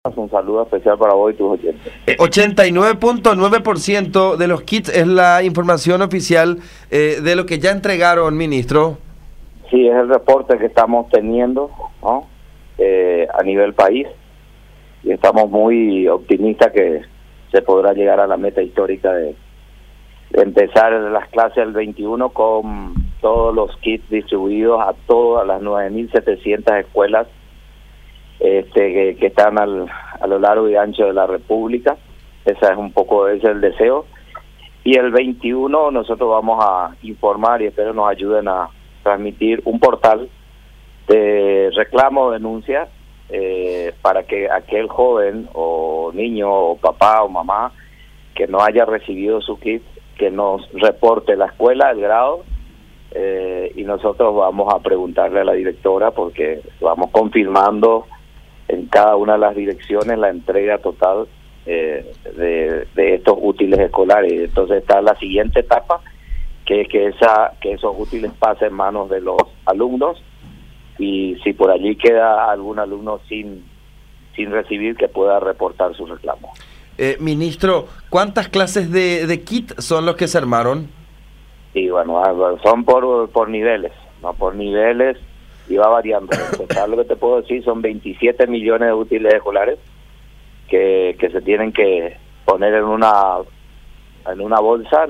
Un saludo especial para vos y tus oyentes. 89.9% de los kits es la información oficial de lo que ya entregaron, ministro. Sí, es el reporte que estamos teniendo, ¿no? A nivel país, y estamos muy optimistas que se podrá llegar a la meta histórica de empezar las clases el 21 con todos los kits distribuidos a todas las 9.700 escuelas que están a lo largo y ancho de la República. Esa es un poco, ese es el deseo. Y el 21 nosotros vamos a informar y espero nos ayuden a transmitir un portal de reclamo, denuncia, para que aquel joven o niño o papá o mamá que no haya recibido su kit, que nos reporte la escuela, el grado, y nosotros vamos a preguntarle a la directora porque vamos confirmando en cada una de las direcciones la entrega total de estos útiles escolares. Entonces está la siguiente etapa, que es que esos útiles pasen en manos de los alumnos, y si por allí queda algún alumno sin recibir, que pueda reportar su reclamo. Ministro, ¿cuántas clases de kit son los que se armaron? Y bueno, son por niveles, ¿no? Por niveles, y va variando. En total, lo que te puedo decir son 27 millones de útiles escolares que se tienen que poner en una bolsita,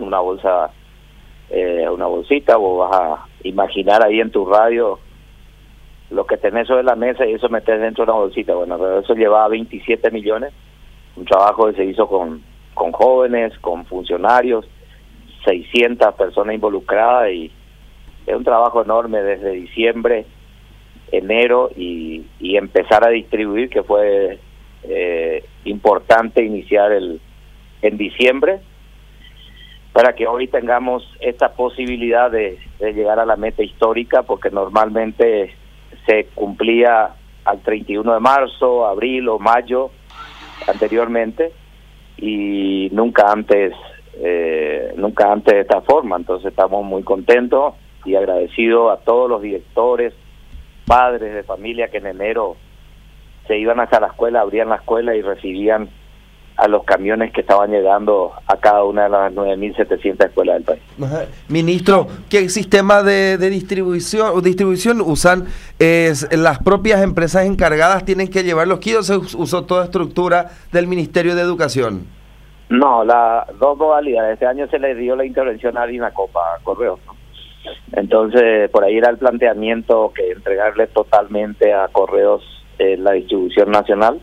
vos vas a imaginar ahí en tu radio lo que tenés sobre la mesa y eso metés dentro de una bolsita. Bueno, pero eso llevaba 27 millones, un trabajo que se hizo con jóvenes, con funcionarios, 600 personas involucradas, y es un trabajo enorme desde diciembre, enero, y empezar a distribuir, que fue importante iniciar en diciembre, para que hoy tengamos esta posibilidad de llegar a la meta histórica, porque normalmente se cumplía al 31 de marzo, abril o mayo anteriormente, y nunca antes de esta forma. Entonces estamos muy contentos y agradecidos a todos los directores, padres de familia que en enero se iban hacia la escuela, abrían la escuela y recibían a los camiones que estaban llegando a cada una de las 9.700 escuelas del país. Ministro, ¿qué sistema de distribución usan? ¿Las propias empresas encargadas tienen que llevar los kits o se usó toda estructura del Ministerio de Educación? No, dos modalidades. Este año se le dio la intervención a Dinacopa, a Correos, ¿no? Entonces, por ahí era el planteamiento que entregarle totalmente a Correos la distribución nacional,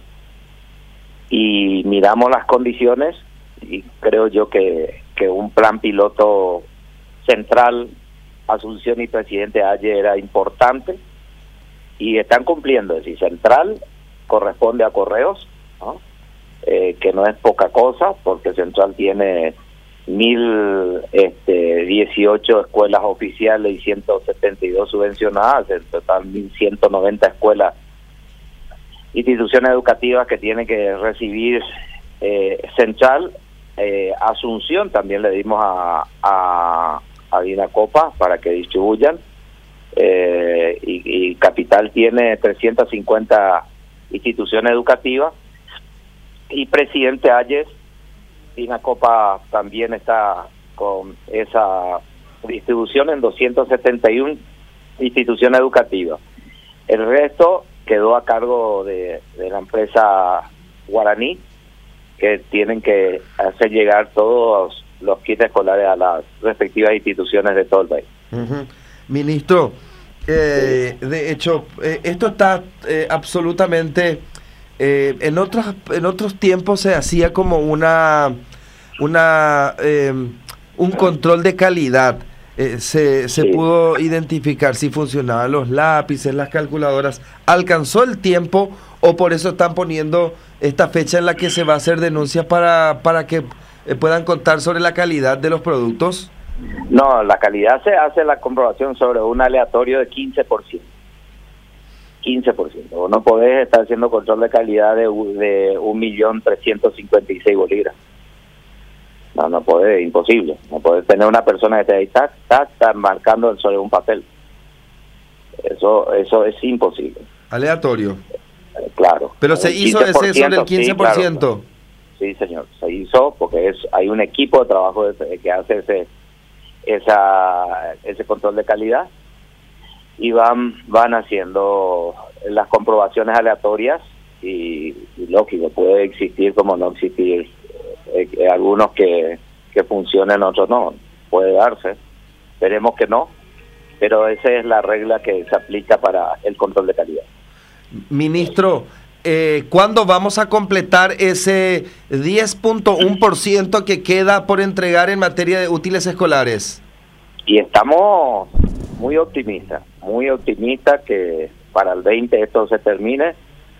y miramos las condiciones y creo yo que un plan piloto central, Asunción y Presidente Aye, era importante, y están cumpliendo. Es decir, central corresponde a Correos, ¿no? Que no es poca cosa, porque central tiene 1.018 escuelas oficiales y 172 subvencionadas, en total 1.190 escuelas, instituciones educativas que tienen que recibir central. Asunción también le dimos a Dinacopa para que distribuyan, y Capital tiene 350 instituciones educativas, y Presidente Ayes, Dinacopa también está con esa distribución en 271 instituciones educativas. El resto quedó a cargo de la empresa Guaraní, que tienen que hacer llegar todos los kits escolares a las respectivas instituciones de todo el país. Ministro, de hecho, esto está absolutamente... en otros tiempos se hacía como un control de calidad. Se pudo identificar si funcionaban los lápices, las calculadoras. ¿Alcanzó el tiempo o por eso están poniendo esta fecha en la que se va a hacer denuncias para que puedan contar sobre la calidad de los productos? No, la calidad se hace la comprobación sobre un aleatorio de 15%. 15%. Vos no podés estar haciendo control de calidad de 1.356.000 bolígrafos. No podés, imposible. No podés tener una persona que esté ahí, está marcando sobre un papel. Eso es imposible. Aleatorio. claro. Pero se hizo ese sobre el 15%. Sí, claro. Sí, señor, se hizo porque hay un equipo de trabajo que hace ese control de calidad y van haciendo las comprobaciones aleatorias y lógico, puede existir como no existir algunos que funcionen, otros no, puede darse, esperemos que no, pero esa es la regla que se aplica para el control de calidad. Ministro, ¿cuándo vamos a completar ese 10.1% que queda por entregar en materia de útiles escolares? Y estamos muy optimistas que para el 20 esto se termine.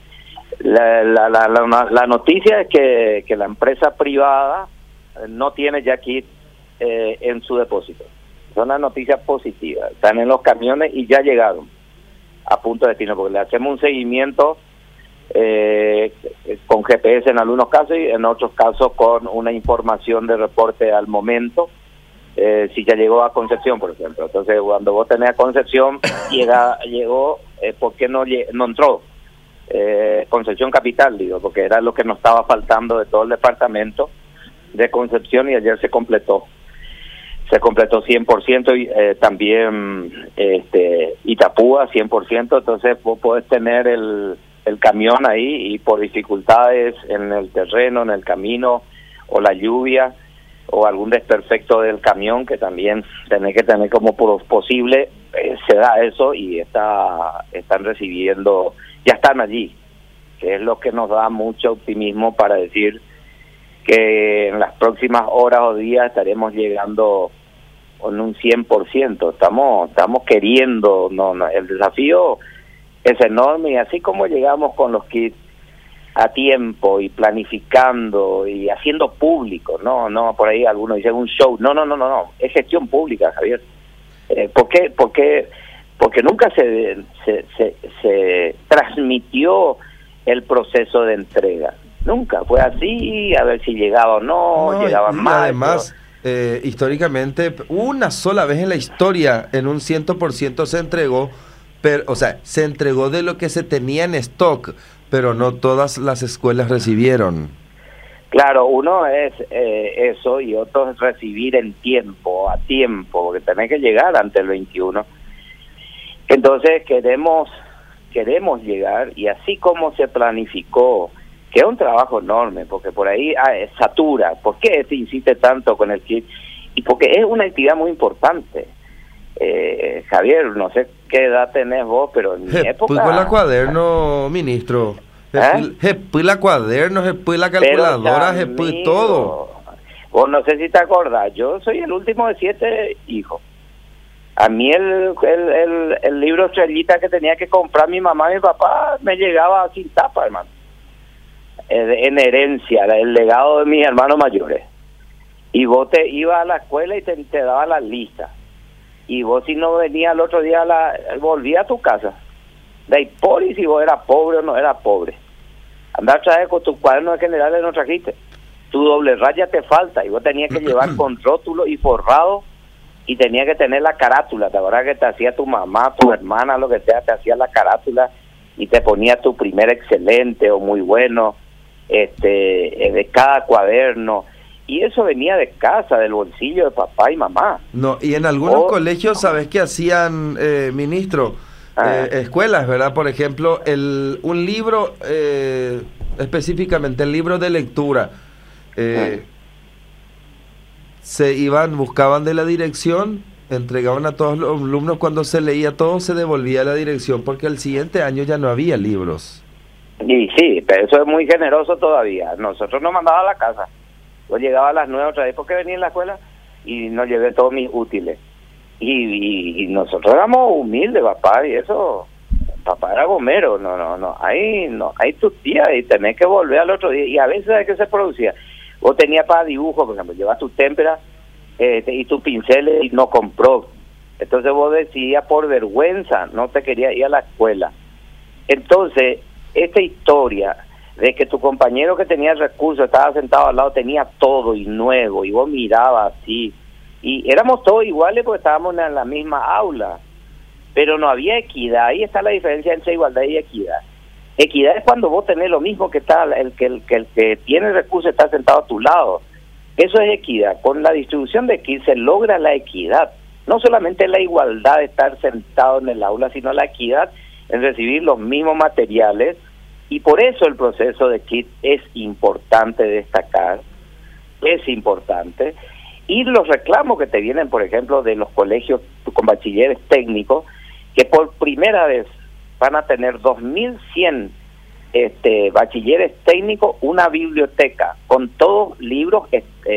La noticia es que la empresa privada no tiene ya kit en su depósito. Es una noticia positiva. Están en los camiones y ya llegaron a punto de destino, porque le hacemos un seguimiento con GPS en algunos casos y en otros casos con una información de reporte al momento, si ya llegó a Concepción, por ejemplo. Entonces, cuando vos tenés a Concepción, llegó, ¿por qué no entró? Concepción Capital, digo, porque era lo que nos estaba faltando de todo el departamento de Concepción y ayer se completó 100% y también Itapúa 100%, entonces vos podés tener el camión ahí y por dificultades en el terreno, en el camino o la lluvia o algún desperfecto del camión que también tenés que tener como posible, se da eso y están recibiendo, ya están allí, que es lo que nos da mucho optimismo para decir que en las próximas horas o días estaremos llegando con un 100%. Estamos queriendo, el desafío es enorme y así como llegamos con los kits a tiempo y planificando y haciendo público, no por ahí algunos dicen un show, no, es gestión pública, Javier. ¿Por qué? Porque nunca se transmitió el proceso de entrega. Nunca fue así, a ver si llegaba o no llegaban más. Además, históricamente, una sola vez en la historia, en un 100% se entregó, se entregó de lo que se tenía en stock, pero no todas las escuelas recibieron. Claro, uno es eso y otro es recibir a tiempo, porque tenés que llegar antes del 21. Entonces queremos llegar y así como se planificó, que es un trabajo enorme, porque por ahí satura. ¿Por qué se insiste tanto con el kit? Y porque es una actividad muy importante. Javier, no sé qué edad tenés vos, pero en mi época... Pues con la cuaderno, ministro. Pues la cuaderno, pues la calculadora, pues todo. Vos no sé si te acordás, yo soy el último de 7 hijos. A mí el libro Estrellita que tenía que comprar mi mamá y mi papá me llegaba sin tapa, hermano. En herencia, el legado de mis hermanos mayores. Y vos te ibas a la escuela y te daba la lista. Y vos si no venías el otro día, volvías a tu casa. De ahí por y si vos eras pobre o no eras pobre. Andar a traer con tus cuadernos generales no trajiste. Tu doble raya te falta y vos tenías que llevar con rótulo y forrado y tenías que tener la carátula. ¿Te acuerdas que te hacía tu mamá, tu hermana, lo que sea, te hacía la carátula y te ponía tu primer excelente o muy bueno de cada cuaderno? Y eso venía de casa, del bolsillo de papá y mamá. No, y en algunos colegios, ¿sabes qué hacían, ministro? Escuelas, ¿verdad? Por ejemplo, un libro, específicamente el libro de lectura, buscaban de la dirección, entregaban a todos los alumnos, cuando se leía todo se devolvía a la dirección, porque el siguiente año ya no había libros. Y sí, pero eso es muy generoso todavía. Nosotros nos mandaban a la casa. Yo llegaba a las 9 otra vez porque venía en la escuela y nos llevé todos mis útiles. Y nosotros éramos humildes, papá, y eso, papá era gomero, ahí tu tía y tenés que volver al otro día. Y a veces, ¿sabes qué se producía? Vos tenías para dibujo, por ejemplo, llevas tu témpera y tus pinceles y no compró. Entonces vos decías por vergüenza, no te querías ir a la escuela. Entonces, esta historia de que tu compañero que tenía el recurso estaba sentado al lado, tenía todo y nuevo, y vos mirabas así, y éramos todos iguales porque estábamos en la misma aula, pero no había equidad. Ahí está la diferencia entre igualdad y equidad. Equidad es cuando vos tenés lo mismo que está el que tiene recursos está sentado a tu lado. Eso es equidad. Con la distribución de kits se logra la equidad. No solamente la igualdad de estar sentado en el aula, sino la equidad en recibir los mismos materiales. Y por eso el proceso de kit es importante destacar, es importante. Y los reclamos que te vienen, por ejemplo, de los colegios con bachilleres técnicos, que por primera vez van a tener 2.100 bachilleres técnicos, una biblioteca con todos libros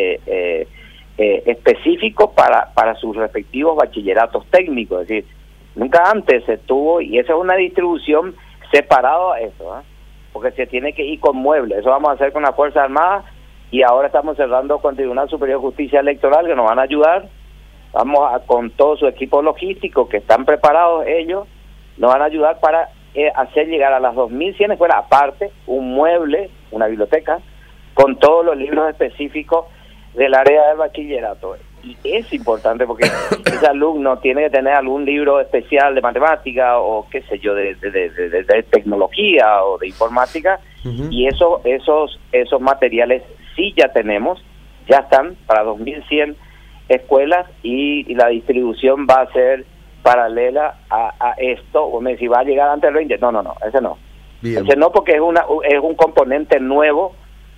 específicos para sus respectivos bachilleratos técnicos. Es decir, nunca antes se tuvo, y esa es una distribución separada a eso, porque se tiene que ir con muebles. Eso vamos a hacer con las Fuerzas Armadas, y ahora estamos cerrando con el Tribunal Superior de Justicia Electoral, que nos van a ayudar. Con todo su equipo logístico, que están preparados ellos, nos van a ayudar para hacer llegar a las 2.100 escuelas, aparte, un mueble, una biblioteca, con todos los libros específicos del área del bachillerato. Y es importante porque ese alumno tiene que tener algún libro especial de matemática o qué sé yo, de tecnología o de informática, y esos materiales sí ya tenemos, ya están para 2.100 escuelas, y la distribución va a ser paralela a esto. O me decís, ¿va a llegar antes del 20? No, ese no. Bien. Ese no, porque es un componente nuevo,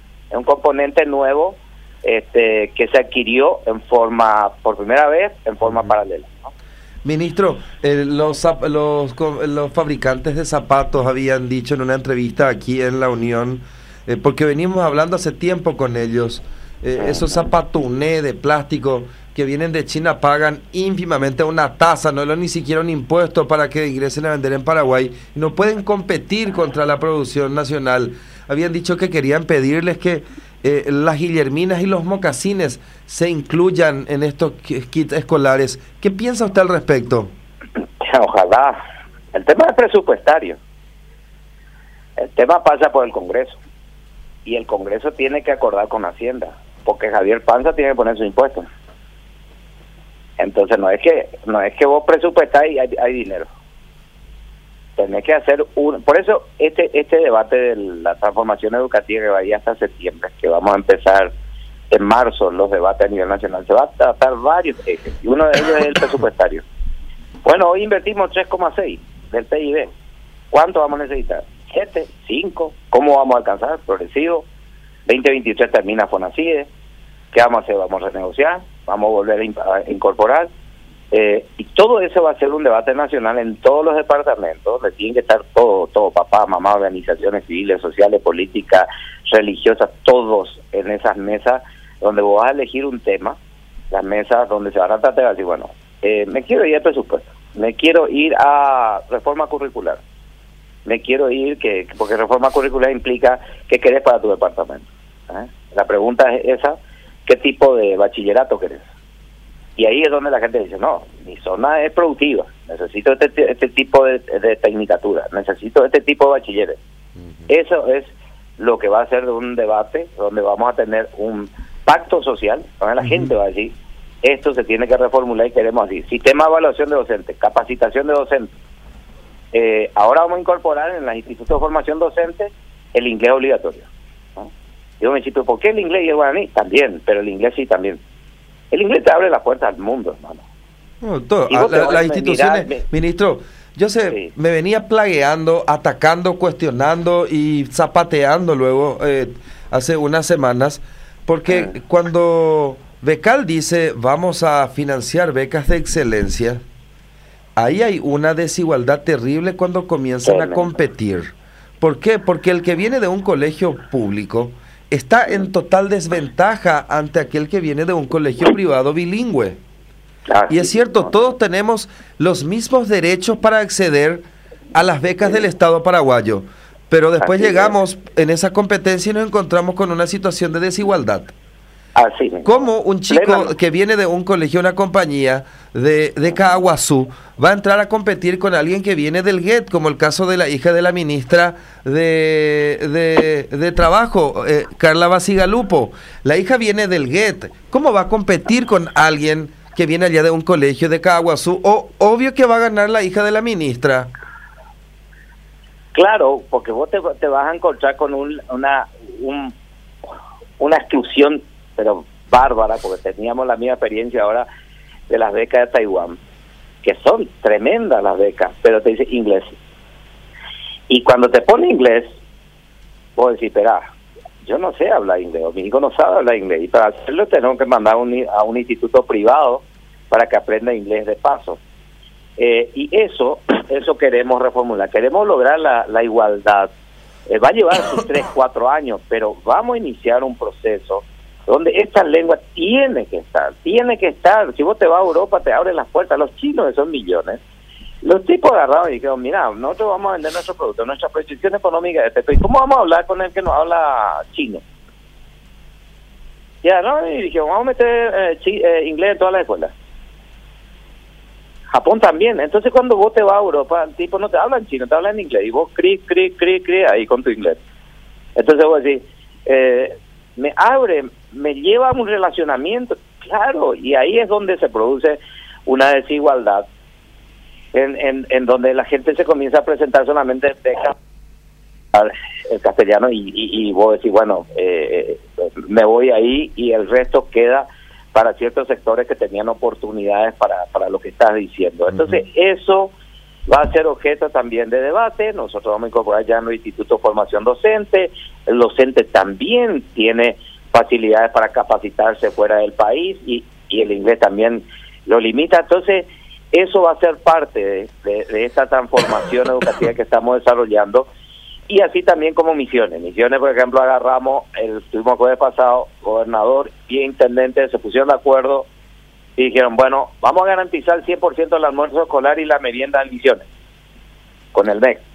que se adquirió por primera vez en forma paralela, ¿no? Ministro, los fabricantes de zapatos habían dicho en una entrevista aquí en La Unión, porque venimos hablando hace tiempo con ellos, esos zapatuné de plástico que vienen de China pagan ínfimamente una tasa, no ni siquiera un impuesto para que ingresen a vender en Paraguay, y no pueden competir contra la producción nacional. Habían dicho que querían pedirles que las guillerminas y los mocasines se incluyan en estos kits escolares. ¿Qué piensa usted al respecto? Ojalá. El tema es presupuestario. El tema pasa por el Congreso, y el Congreso tiene que acordar con Hacienda, porque Javier Panza tiene que poner sus impuestos. Entonces no es que vos presupuestás y hay dinero. Tenés que hacer por eso este debate de la transformación educativa, que va a ir hasta septiembre, que vamos a empezar en marzo los debates a nivel nacional, se va a tratar varios ejes, y uno de ellos es el presupuestario. Bueno, hoy invertimos 3,6 del PIB. ¿Cuánto vamos a necesitar? 7, 5. ¿Cómo vamos a alcanzar? Progresivo. 2023 termina FONACIDE. ¿Qué vamos a hacer? Vamos a renegociar, vamos a volver a incorporar, y todo eso va a ser un debate nacional en todos los departamentos, donde tienen que estar todo, papá, mamá, organizaciones civiles, sociales, políticas, religiosas, todos en esas mesas, donde vos vas a elegir un tema, las mesas donde se van a tratar de decir, bueno, me quiero ir al presupuesto, me quiero ir a reforma curricular, me quiero ir, porque reforma curricular implica qué querés para tu departamento. La pregunta es esa: ¿qué tipo de bachillerato querés? Y ahí es donde la gente dice, no, mi zona es productiva, necesito este tipo de tecnicatura, necesito este tipo de bachilleres. Eso es lo que va a ser un debate donde vamos a tener un pacto social, donde la gente va a decir, esto se tiene que reformular y queremos así. Sistema de evaluación de docentes, capacitación de docentes. Ahora vamos a incorporar en los institutos de formación docente el inglés obligatorio, ¿no? Yo me digo, ¿por qué el inglés y el guaraní? También, pero el inglés sí también. El inglés te abre las puertas al mundo, hermano. No, las instituciones, ministro, yo me venía plagueando, atacando, cuestionando y zapateando luego hace unas semanas, porque cuando Becal dice vamos a financiar becas de excelencia, ahí hay una desigualdad terrible cuando comienzan a competir. ¿Por qué? Porque el que viene de un colegio público está en total desventaja ante aquel que viene de un colegio privado bilingüe. Y es cierto, todos tenemos los mismos derechos para acceder a las becas del Estado paraguayo, pero después llegamos en esa competencia y nos encontramos con una situación de desigualdad. Así. ¿Cómo un chico que viene de un colegio, una compañía de Caaguazú, va a entrar a competir con alguien que viene del GET, como el caso de la hija de la ministra de Trabajo, Carla Basigalupo? La hija viene del GET. ¿Cómo va a competir con alguien que viene allá de un colegio de Caaguazú? Obvio que va a ganar la hija de la ministra. Claro, porque vos te vas a encontrar con una exclusión, pero bárbara, porque teníamos la misma experiencia ahora de las becas de Taiwán, que son tremendas las becas, pero te dice inglés. Y cuando te pone inglés, vos decís, espera, yo no sé hablar inglés, o mi hijo no sabe hablar inglés, y para hacerlo tenemos que mandar a un instituto privado para que aprenda inglés de paso. Y eso queremos reformular, queremos lograr la igualdad. Va a llevar sus 3, 4 años, pero vamos a iniciar un proceso donde esta lengua tiene que estar. Si vos te vas a Europa, te abren las puertas. Los chinos, que son millones, los tipos agarraron y dijeron, mira, nosotros vamos a vender nuestro producto, nuestra proyección económica de este país. ¿Cómo vamos a hablar con el que no habla chino? Ya, ¿no? Y dijeron, vamos a meter inglés en todas las escuelas. Japón también. Entonces cuando vos te vas a Europa, el tipo no te habla en chino, te habla en inglés. Y vos cri ahí con tu inglés. Entonces vos decís, me abre, me lleva a un relacionamiento, claro, y ahí es donde se produce una desigualdad, en donde la gente se comienza a presentar solamente el castellano y vos decís, bueno, me voy ahí y el resto queda para ciertos sectores que tenían oportunidades para lo que estás diciendo. Entonces, eso va a ser objeto también de debate. Nosotros vamos a incorporar ya en el Instituto de Formación Docente. El docente también tiene facilidades para capacitarse fuera del país y el inglés también lo limita. Entonces, eso va a ser parte de esta transformación educativa que estamos desarrollando. Y así también como misiones. Misiones, por ejemplo, estuvimos el jueves pasado, gobernador y intendente se pusieron de acuerdo y dijeron, bueno, vamos a garantizar el 100% del almuerzo escolar y la merienda en Misiones, con el MEC.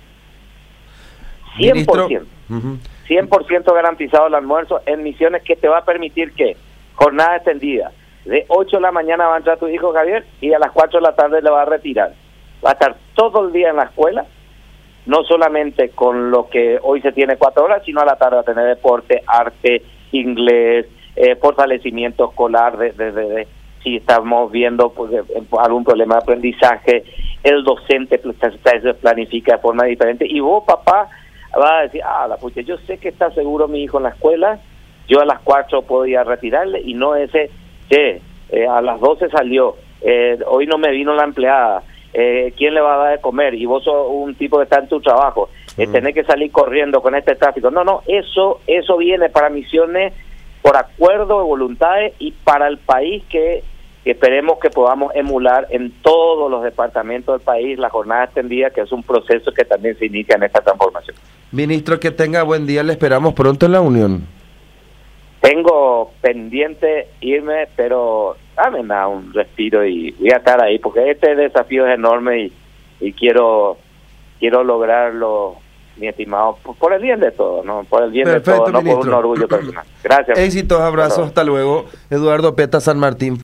100%. 100% garantizado el almuerzo en Misiones, que te va a permitir que jornada extendida, de 8 de la mañana va a entrar tu hijo Javier y a las 4 de la tarde le va a retirar. Va a estar todo el día en la escuela, no solamente con lo que hoy se tiene 4 horas, sino a la tarde va a tener deporte, arte, inglés, fortalecimiento escolar, si estamos viendo pues, algún problema de aprendizaje, el docente se planifica de forma diferente, y vos, papá, vas a decir, pues yo sé que está seguro mi hijo en la escuela, yo a las 4 puedo ir a retirarle, y no ese, a las 12 salió, hoy no me vino la empleada, ¿quién le va a dar de comer? Y vos sos un tipo que está en tu trabajo, tenés que salir corriendo con este tráfico. No, eso viene para Misiones por acuerdo de voluntades y para el país que esperemos que podamos emular en todos los departamentos del país la jornada extendida, que es un proceso que también se inicia en esta transformación. Ministro, que tenga buen día, le esperamos pronto en la Unión. Tengo pendiente irme, pero dame un respiro y voy a estar ahí, porque este desafío es enorme y quiero lograrlo, mi estimado, por el bien de todos, ¿no? Por el bien Perfecto, de todos, no ministro. por un orgullo personal. Gracias. Éxitos, abrazos, hasta luego. Eduardo Peta, San Martín.